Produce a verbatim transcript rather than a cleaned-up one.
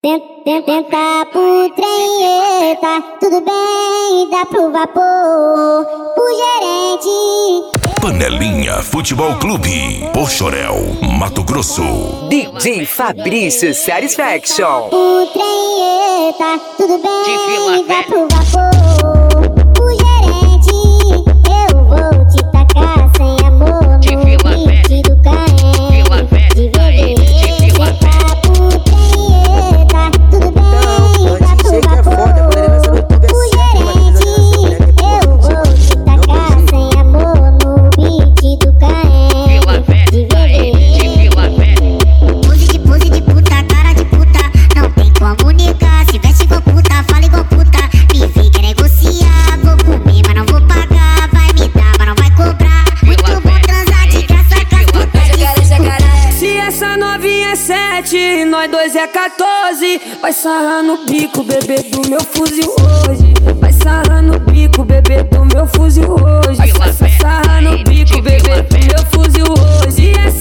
Tenta pro trem, eita, tudo bem, dá pro vapor, o gerente. Panelinha Futebol Clube, Poxoréu, Mato Grosso. D J Fabrício Satisfaction. O trem, eita, tudo bem, dá pro vapor, o gerente. Eu vou te tacar sem amor no beat do carente. De vez tenta pro trem, eita, tudo bem, dá pro vapor, o gerente. Eu vou te tacar sem amor no beat do carente. De vez pose de pose de puta, cara de puta, não tem como negar. Se veste igual puta, fala igual puta, me vem quer negociar. Vou comer, mas não vou pagar, vai me dar, mas não vai cobrar. Muito bom transar de graça com as putas. Se essa novinha é sete, nós dois é quatorze. Vai sarrar no bico, bebê do meu fuzil hoje. Vai sarrar no bico, bebê do meu fuzil hoje. Vai sarrar no bico, bebê do meu fuzil hoje.